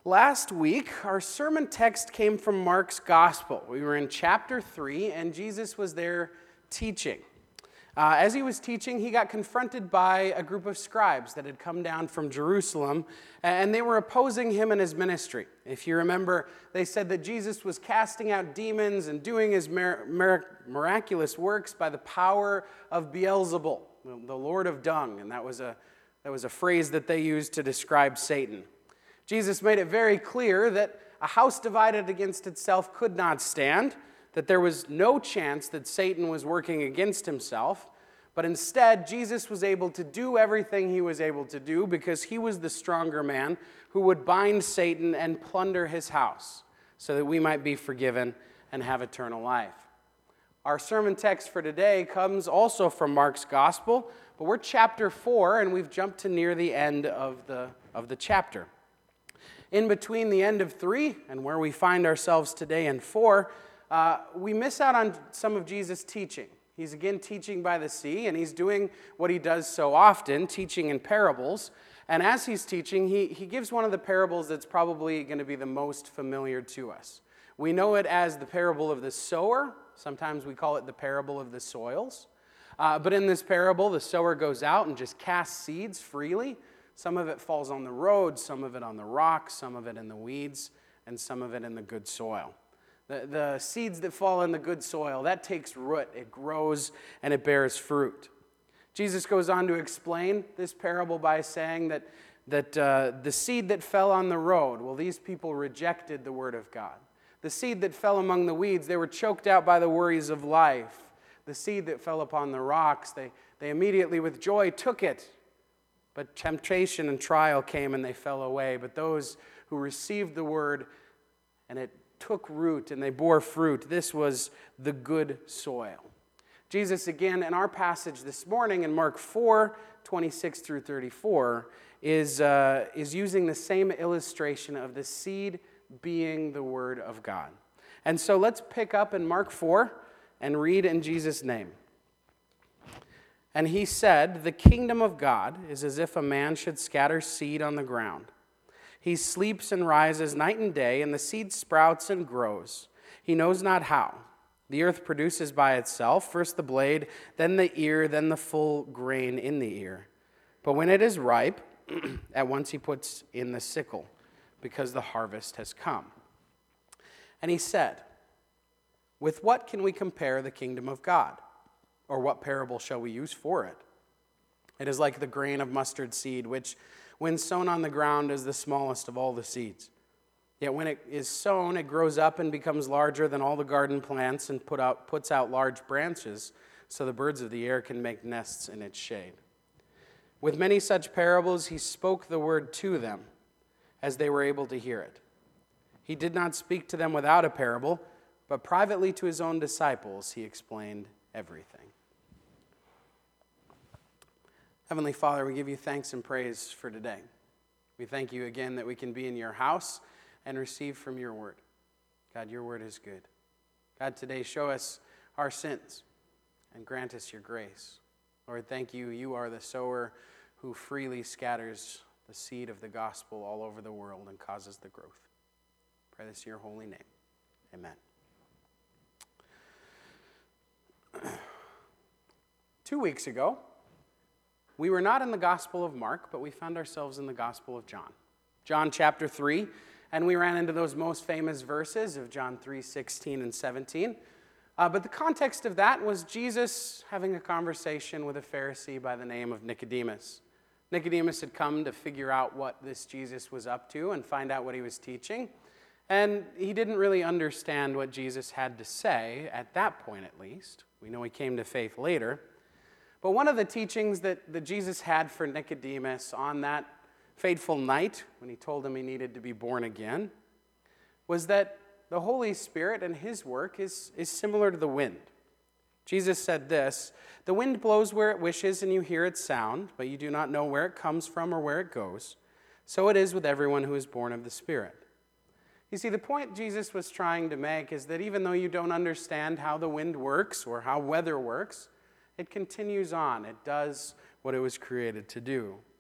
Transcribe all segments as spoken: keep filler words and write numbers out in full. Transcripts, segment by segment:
Last week, our sermon text came from Mark's Gospel. We were in chapter three, and Jesus was there teaching. Uh, as he was teaching, he got confronted by a group of scribes that had come down from Jerusalem, and they were opposing him and his ministry. If you remember, they said that Jesus was casting out demons and doing his mir- mir- miraculous works by the power of Beelzebul, the Lord of Dung, and that was a that was a phrase that they used to describe Satan. Jesus made it very clear that a house divided against itself could not stand, that there was no chance that Satan was working against himself, but instead Jesus was able to do everything he was able to do because he was the stronger man who would bind Satan and plunder his house so that we might be forgiven and have eternal life. Our sermon text for today comes also from Mark's Gospel, but we're chapter four and we've jumped to near the end of the, of the chapter. In between the end of three and where we find ourselves today in four, uh, we miss out on some of Jesus' teaching. He's again teaching by the sea, and he's doing what he does so often, teaching in parables. And as he's teaching, he, he gives one of the parables that's probably going to be the most familiar to us. We know it as the parable of the sower. Sometimes we call it the parable of the soils. Uh, but in this parable, the sower goes out and just casts seeds freely. Some of it falls on the road, some of it on the rocks, some of it in the weeds, and some of it in the good soil. The, the seeds that fall in the good soil, that takes root, it grows, and it bears fruit. Jesus goes on to explain this parable by saying that, that uh, the seed that fell on the road, well, these people rejected the word of God. The seed that fell among the weeds, they were choked out by the worries of life. The seed that fell upon the rocks, they, they immediately with joy took it. But temptation and trial came and they fell away. But those who received the word and it took root and they bore fruit, this was the good soil. Jesus, again, in our passage this morning in Mark four, twenty-six through thirty-four, is, uh, is using the same illustration of the seed being the word of God. And so let's pick up in Mark four and read in Jesus' name. And he said, "The kingdom of God is as if a man should scatter seed on the ground. He sleeps and rises night and day, and the seed sprouts and grows. He knows not how. The earth produces by itself, first the blade, then the ear, then the full grain in the ear. But when it is ripe, at once he puts in the sickle, because the harvest has come." And he said, "With what can we compare the kingdom of God? Or what parable shall we use for it? It is like the grain of mustard seed, which, when sown on the ground, is the smallest of all the seeds. Yet when it is sown, it grows up and becomes larger than all the garden plants and put out, puts out large branches, so the birds of the air can make nests in its shade." With many such parables, he spoke the word to them, as they were able to hear it. He did not speak to them without a parable, but privately to his own disciples he explained everything. Heavenly Father, we give you thanks and praise for today. We thank you again that we can be in your house and receive from your word. God, your word is good. God, today show us our sins and grant us your grace. Lord, thank you. You are the sower who freely scatters the seed of the gospel all over the world and causes the growth. Pray this in your holy name. Amen. Two weeks ago, we were not in the Gospel of Mark, but we found ourselves in the Gospel of John. John chapter three, and we ran into those most famous verses of John three, sixteen and seventeen. Uh, but the context of that was Jesus having a conversation with a Pharisee by the name of Nicodemus. Nicodemus had come to figure out what this Jesus was up to and find out what he was teaching. And he didn't really understand what Jesus had to say, at that point at least. We know he came to faith later. But one of the teachings that, that Jesus had for Nicodemus on that fateful night, when he told him he needed to be born again, was that the Holy Spirit and his work is, is similar to the wind. Jesus said this, "The wind blows where it wishes, and you hear its sound, but you do not know where it comes from or where it goes. So it is with everyone who is born of the Spirit." You see, the point Jesus was trying to make is that even though you don't understand how the wind works or how weather works, it continues on. It does what it was created to do.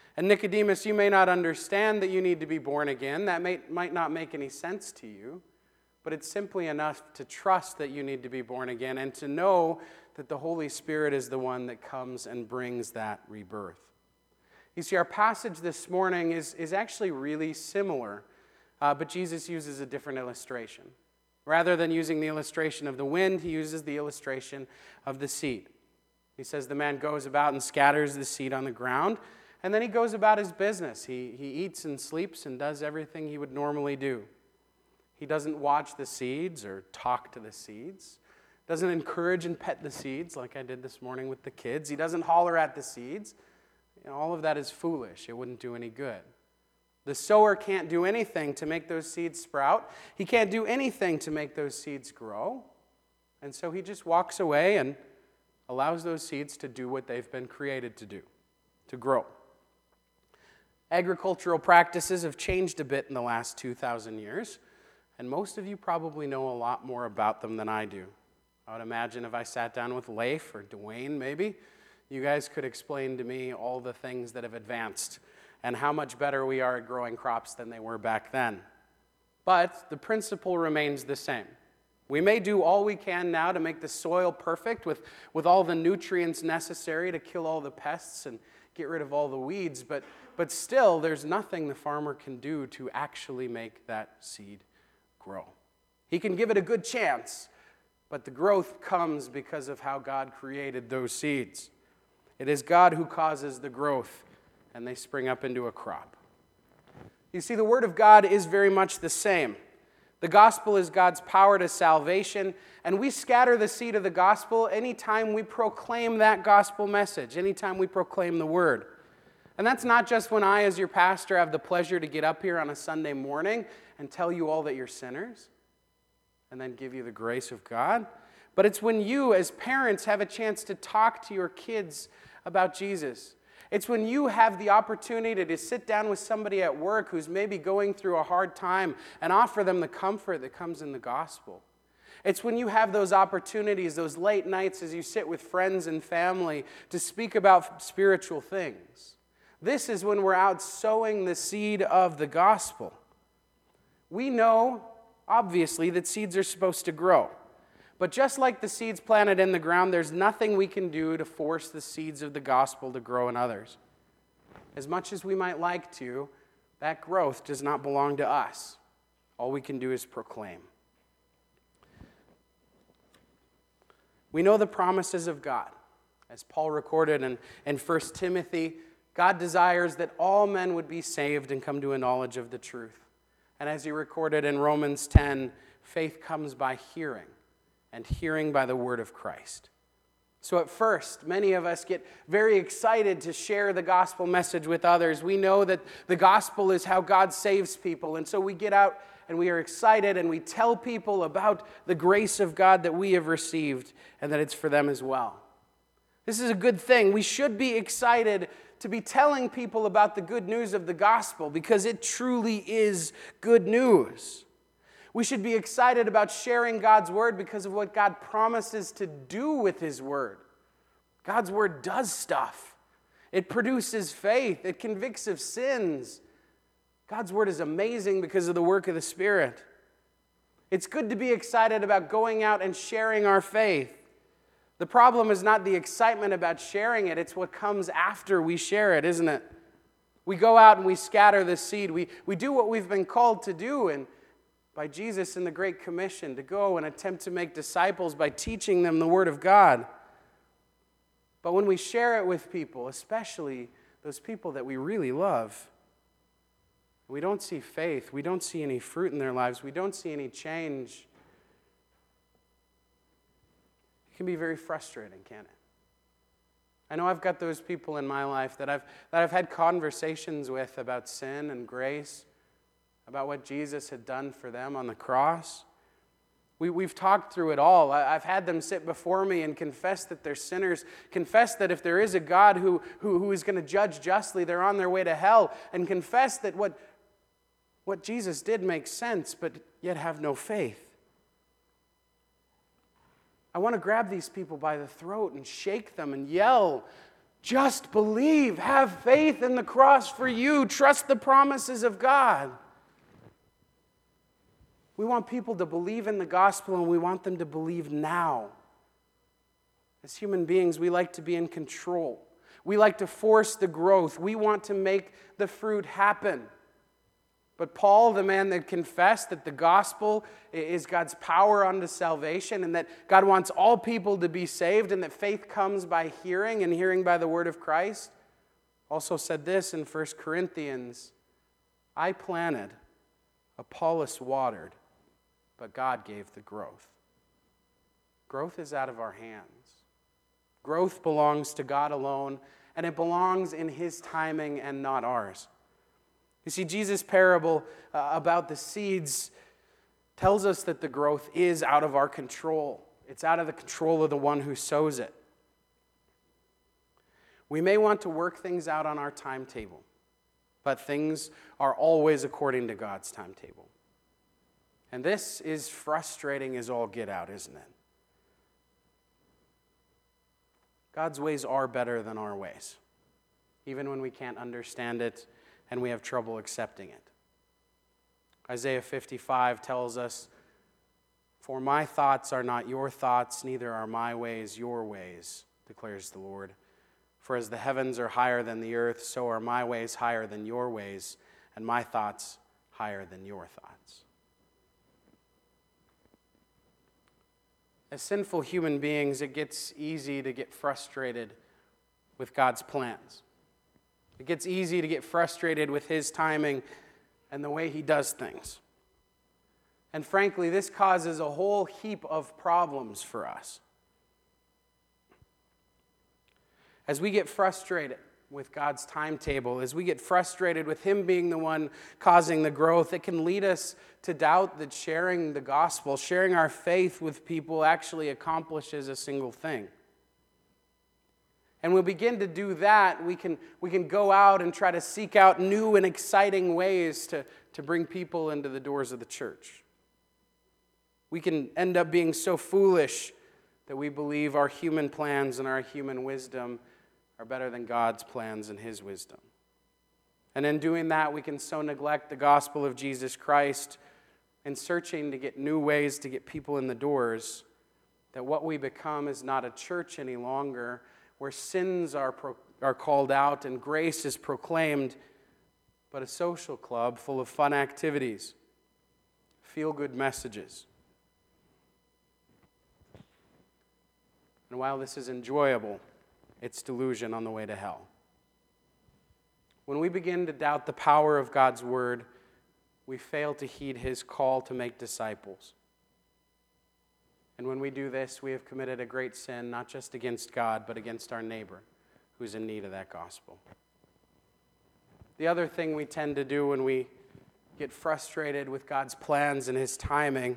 And Nicodemus, you may not understand that you need to be born again. That may, might not make any sense to you, but it's simply enough to trust that you need to be born again and to know that the Holy Spirit is the one that comes and brings that rebirth. You see, our passage this morning is, is actually really similar, uh, but Jesus uses a different illustration. Rather than using the illustration of the wind, he uses the illustration of the seed. He says the man goes about and scatters the seed on the ground, and then he goes about his business. He, he eats and sleeps and does everything he would normally do. He doesn't watch the seeds or talk to the seeds. Doesn't encourage and pet the seeds like I did this morning with the kids. He doesn't holler at the seeds. You know, all of that is foolish. It wouldn't do any good. The sower can't do anything to make those seeds sprout. He can't do anything to make those seeds grow. And so he just walks away and allows those seeds to do what they've been created to do, to grow. Agricultural practices have changed a bit in the last two thousand years, and most of you probably know a lot more about them than I do. I would imagine if I sat down with Leif or Dwayne, maybe, you guys could explain to me all the things that have advanced and how much better we are at growing crops than they were back then. But the principle remains the same. We may do all we can now to make the soil perfect with, with all the nutrients necessary to kill all the pests and get rid of all the weeds, but, but still there's nothing the farmer can do to actually make that seed grow. He can give it a good chance, but the growth comes because of how God created those seeds. It is God who causes the growth, and they spring up into a crop. You see, the Word of God is very much the same. The gospel is God's power to salvation, and we scatter the seed of the gospel anytime we proclaim that gospel message, anytime we proclaim the Word. And that's not just when I, as your pastor, have the pleasure to get up here on a Sunday morning and tell you all that you're sinners and then give you the grace of God, but it's when you, as parents, have a chance to talk to your kids about Jesus. It's when you have the opportunity to sit down with somebody at work who's maybe going through a hard time and offer them the comfort that comes in the gospel. It's when you have those opportunities, those late nights as you sit with friends and family to speak about spiritual things. This is when we're out sowing the seed of the gospel. We know, obviously, that seeds are supposed to grow. But just like the seeds planted in the ground, there's nothing we can do to force the seeds of the gospel to grow in others. As much as we might like to, that growth does not belong to us. All we can do is proclaim. We know the promises of God. As Paul recorded in, in First Timothy, God desires that all men would be saved and come to a knowledge of the truth. And as he recorded in Romans ten, faith comes by hearing, and hearing by the word of Christ. So at first, many of us get very excited to share the gospel message with others. We know that the gospel is how God saves people, and so we get out and we are excited and we tell people about the grace of God that we have received and that it's for them as well. This is a good thing. We should be excited to be telling people about the good news of the gospel because it truly is good news. We should be excited about sharing God's word because of what God promises to do with his word. God's word does stuff. It produces faith. It convicts of sins. God's word is amazing because of the work of the Spirit. It's good to be excited about going out and sharing our faith. The problem is not the excitement about sharing it. It's what comes after we share it, isn't it? We go out and we scatter the seed. We, we do what we've been called to do, and by Jesus in the Great Commission, to go and attempt to make disciples by teaching them the Word of God. But when we share it with people, especially those people that we really love, we don't see faith, we don't see any fruit in their lives, we don't see any change, it can be very frustrating, can't it? I know I've got those people in my life that I've, that I've had conversations with about sin and grace, about what Jesus had done for them on the cross. We, we've talked through it all. I, I've had them sit before me and confess that they're sinners, confess that if there is a God who, who, who is going to judge justly, they're on their way to hell, and confess that what, what Jesus did makes sense, but yet have no faith. I want to grab these people by the throat and shake them and yell, Just believe. Have faith in the cross for you. Trust the promises of God. We want people to believe in the gospel, and we want them to believe now. As human beings, we like to be in control. We like to force the growth. We want to make the fruit happen. But Paul, the man that confessed that the gospel is God's power unto salvation, and that God wants all people to be saved, and that faith comes by hearing, and hearing by the word of Christ, also said this in First Corinthians, I planted, Apollos watered, but God gave the growth. Growth is out of our hands. Growth belongs to God alone, and it belongs in His timing and not ours. You see, Jesus' parable uh, about the seeds tells us that the growth is out of our control. It's out of the control of the one who sows it. We may want to work things out on our timetable, but things are always according to God's timetable. And this is frustrating as all get out, isn't it? God's ways are better than our ways, even when we can't understand it and we have trouble accepting it. Isaiah fifty-five tells us, for my thoughts are not your thoughts, neither are my ways your ways, declares the Lord. For as the heavens are higher than the earth, so are my ways higher than your ways, and my thoughts higher than your thoughts. As sinful human beings, it gets easy to get frustrated with God's plans. It gets easy to get frustrated with His timing and the way He does things. And frankly, this causes a whole heap of problems for us. As we get frustrated with God's timetable, as we get frustrated with Him being the one causing the growth, it can lead us to doubt that sharing the gospel, sharing our faith with people actually accomplishes a single thing. And we'll begin to do that, we can, we can go out and try to seek out new and exciting ways to, to bring people into the doors of the church. We can end up being so foolish that we believe our human plans and our human wisdom are better than God's plans and His wisdom. And in doing that, we can so neglect the gospel of Jesus Christ in searching to get new ways to get people in the doors that what we become is not a church any longer, where sins are, pro- are called out and grace is proclaimed, but a social club full of fun activities, feel-good messages. And while this is enjoyable, it's delusion on the way to hell. When we begin to doubt the power of God's word, we fail to heed His call to make disciples. And when we do this, we have committed a great sin, not just against God, but against our neighbor who's in need of that gospel. The other thing we tend to do when we get frustrated with God's plans and His timing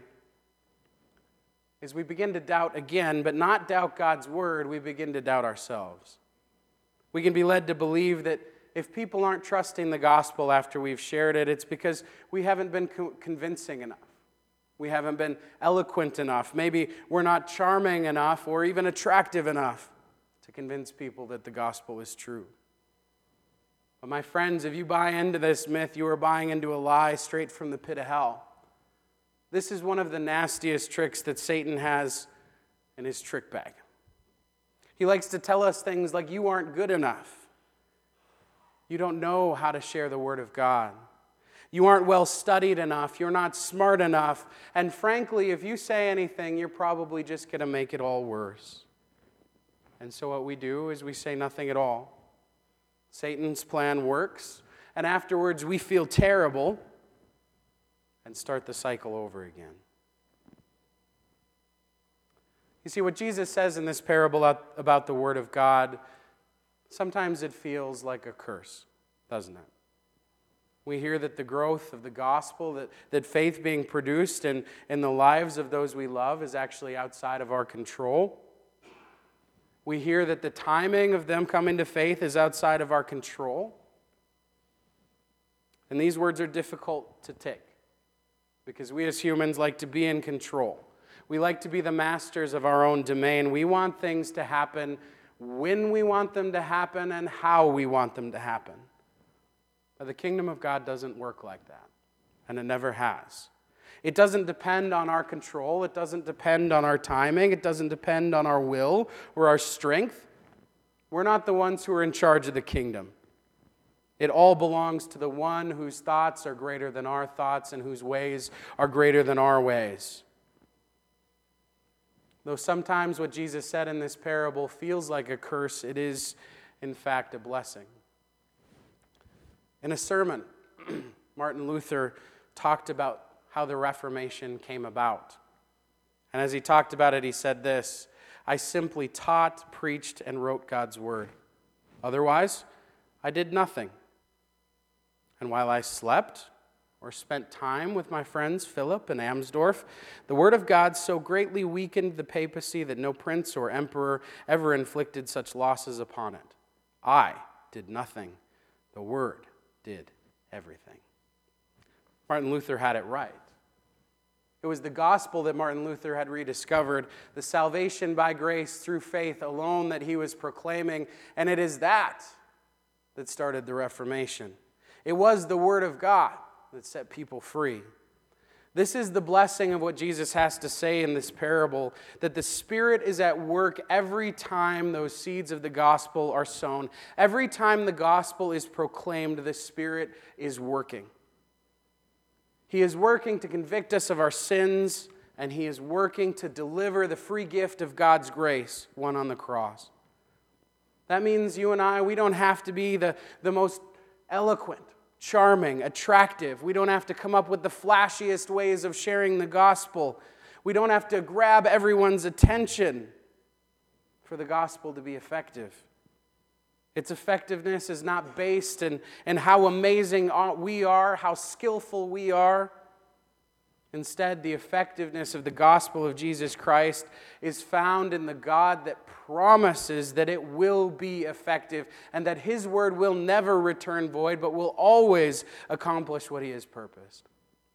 is we begin to doubt again, but not doubt God's word, we begin to doubt ourselves. We can be led to believe that if people aren't trusting the gospel after we've shared it, it's because we haven't been co- convincing enough. We haven't been eloquent enough. Maybe we're not charming enough or even attractive enough to convince people that the gospel is true. But my friends, if you buy into this myth, you are buying into a lie straight from the pit of hell. This is one of the nastiest tricks that Satan has in his trick bag. He likes to tell us things like, you aren't good enough. You don't know how to share the word of God. You aren't well studied enough. You're not smart enough. And frankly, if you say anything, you're probably just going to make it all worse. And so what we do is we say nothing at all. Satan's plan works, and afterwards we feel terrible and start the cycle over again. You see, what Jesus says in this parable about the Word of God, sometimes it feels like a curse, doesn't it? We hear that the growth of the gospel, that, that faith being produced in, in the lives of those we love is actually outside of our control. We hear that the timing of them coming to faith is outside of our control. And these words are difficult to take because we as humans like to be in control. We like to be the masters of our own domain. We want things to happen when we want them to happen and how we want them to happen. But the kingdom of God doesn't work like that, and it never has. It doesn't depend on our control. It doesn't depend on our timing. It doesn't depend on our will or our strength. We're not the ones who are in charge of the kingdom. It all belongs to the one whose thoughts are greater than our thoughts and whose ways are greater than our ways. Though sometimes what Jesus said in this parable feels like a curse, it is, in fact, a blessing. In a sermon, Martin Luther talked about how the Reformation came about. And as he talked about it, he said this: I simply taught, preached, and wrote God's word. Otherwise, I did nothing. And while I slept or spent time with my friends Philip and Amsdorf, the word of God so greatly weakened the papacy that no prince or emperor ever inflicted such losses upon it. I did nothing. The word did everything. Martin Luther had it right. It was the gospel that Martin Luther had rediscovered, the salvation by grace through faith alone that he was proclaiming, and it is that that started the Reformation. It was the Word of God that set people free. This is the blessing of what Jesus has to say in this parable, that the Spirit is at work every time those seeds of the gospel are sown. Every time the gospel is proclaimed, the Spirit is working. He is working to convict us of our sins, and He is working to deliver the free gift of God's grace, won on the cross. That means you and I, we don't have to be the, the most eloquent, charming, attractive. We don't have to come up with the flashiest ways of sharing the gospel. We don't have to grab everyone's attention for the gospel to be effective. Its effectiveness is not based in, in how amazing we are, how skillful we are. Instead, the effectiveness of the gospel of Jesus Christ is found in the God that promises that it will be effective and that His word will never return void, but will always accomplish what He has purposed.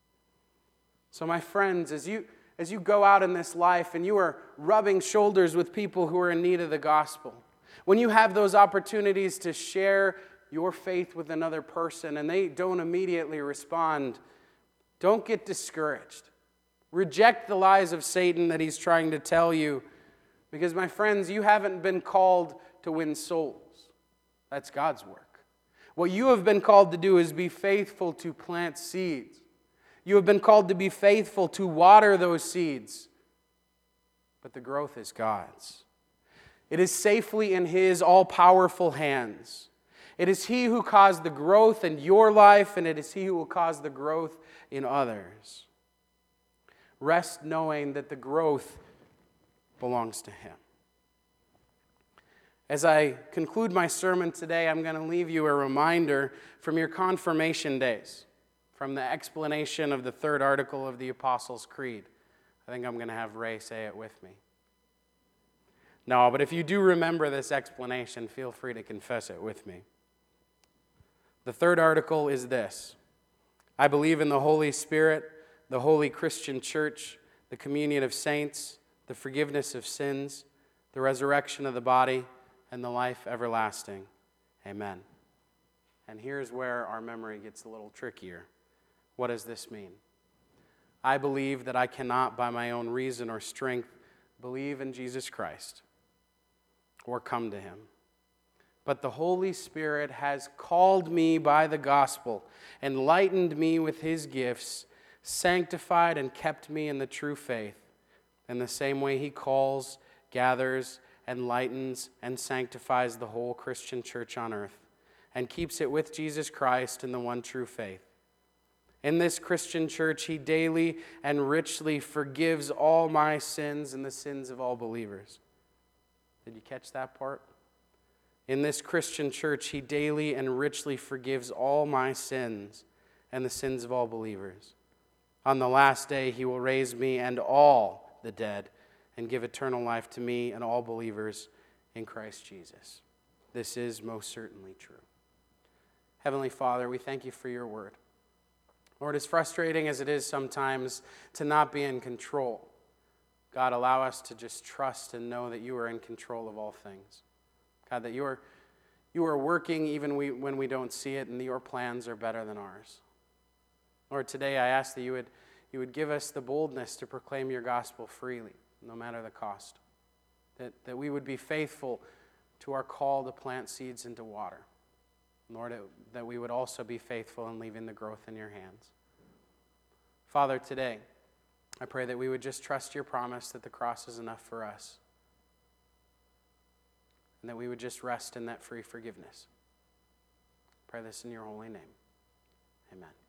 So my friends, as you, as you go out in this life and you are rubbing shoulders with people who are in need of the gospel, when you have those opportunities to share your faith with another person and they don't immediately respond, don't get discouraged. Reject the lies of Satan that he's trying to tell you, because, my friends, you haven't been called to win souls. That's God's work. What you have been called to do is be faithful to plant seeds. You have been called to be faithful to water those seeds, but the growth is God's. It is safely in His all-powerful hands. It is He who caused the growth in your life, and it is He who will cause the growth in others. Rest knowing that the growth belongs to Him. As I conclude my sermon today, I'm going to leave you a reminder from your confirmation days, from the explanation of the third article of the Apostles' Creed. I think I'm going to have Ray say it with me. No, but if you do remember this explanation, feel free to confess it with me. The third article is this: I believe in the Holy Spirit, the holy Christian church, the communion of saints, the forgiveness of sins, the resurrection of the body, and the life everlasting. Amen. And here's where our memory gets a little trickier. What does this mean? I believe that I cannot, by my own reason or strength, believe in Jesus Christ or come to Him. But the Holy Spirit has called me by the gospel, enlightened me with His gifts, sanctified and kept me in the true faith, in the same way He calls, gathers, enlightens, and sanctifies the whole Christian church on earth, and keeps it with Jesus Christ in the one true faith. In this Christian church, He daily and richly forgives all my sins and the sins of all believers. Did you catch that part? In this Christian church, He daily and richly forgives all my sins and the sins of all believers. On the last day, He will raise me and all the dead and give eternal life to me and all believers in Christ Jesus. This is most certainly true. Heavenly Father, we thank You for Your word. Lord, as frustrating as it is sometimes to not be in control, God, allow us to just trust and know that You are in control of all things. God, that you are, you are working even we, when we don't see it, and your plans are better than ours. Lord, today I ask that you would, you would give us the boldness to proclaim your gospel freely, no matter the cost. That, that we would be faithful to our call to plant seeds into water. Lord, it, that we would also be faithful in leaving the growth in your hands. Father, today, I pray that we would just trust your promise that the cross is enough for us, and that we would just rest in that free forgiveness. I pray this in your holy name. Amen.